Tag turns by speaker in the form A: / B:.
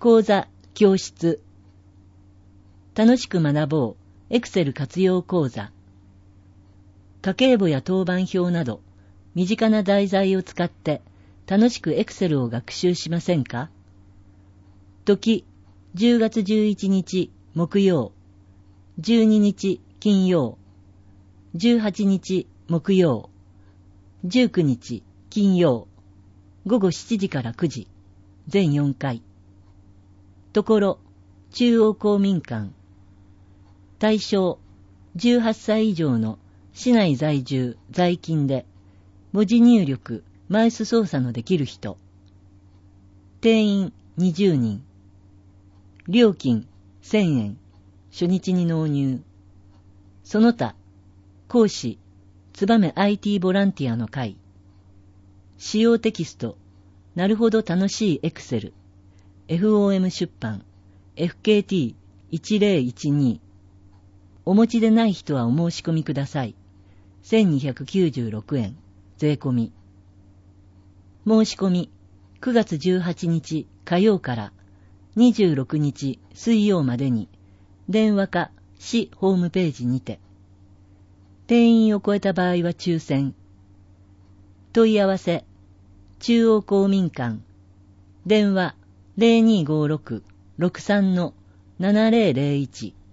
A: 講座、教室。楽しく学ぼう、エクセル活用講座。家計簿や当番表など、身近な題材を使って楽しくエクセルを学習しませんか？時、10月11日木曜、12日金曜、18日木曜、19日金曜、午後7時から9時、全4回。ところ、中央公民館。対象、18歳以上の市内在住、在勤で、文字入力、マウス操作のできる人。定員20人。料金1000円。初日に納入。その他、講師、燕 IT ボランティアの会。使用テキスト、なるほど楽しいエクセル。FOM 出版、FKT1012。お持ちでない人はお申し込みください。1296円、税込み。申し込み、9月18日火曜から26日水曜までに、電話か市ホームページにて。定員を超えた場合は抽選。問い合わせ、中央公民館。電話 0256-63-7001